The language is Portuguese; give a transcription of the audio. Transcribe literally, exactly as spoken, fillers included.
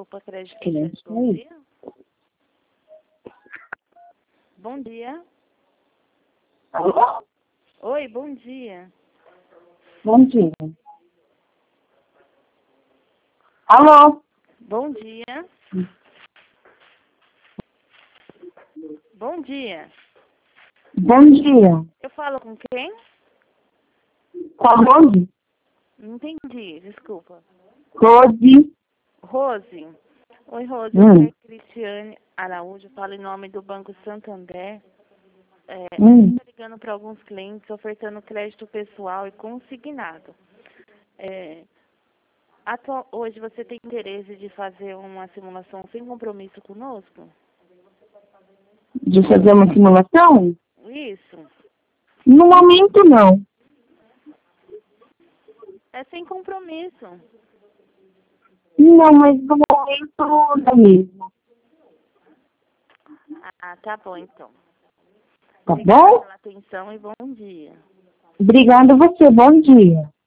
Poupa Crédito. Crédito, Bom aí. dia. Bom dia. Alô? Oi, bom dia. Bom dia. Alô? Bom dia. Bom dia. Bom dia. Eu falo com quem? Qual Rose? Não entendi, desculpa. Rose. Rose. Oi, Rose. Hum. Eu sou a Cristiane Araújo. Falo em nome do Banco Santander. É, Hum. Estou ligando para alguns clientes ofertando crédito pessoal e consignado. É, atual, hoje você tem interesse de fazer uma simulação sem compromisso conosco? De fazer uma simulação? Isso. No momento, não. É sem compromisso. Não, mas no momento não mesmo. Ah, tá bom então. Tá Obrigada bom? pela atenção e bom dia. Obrigada a você. Bom dia.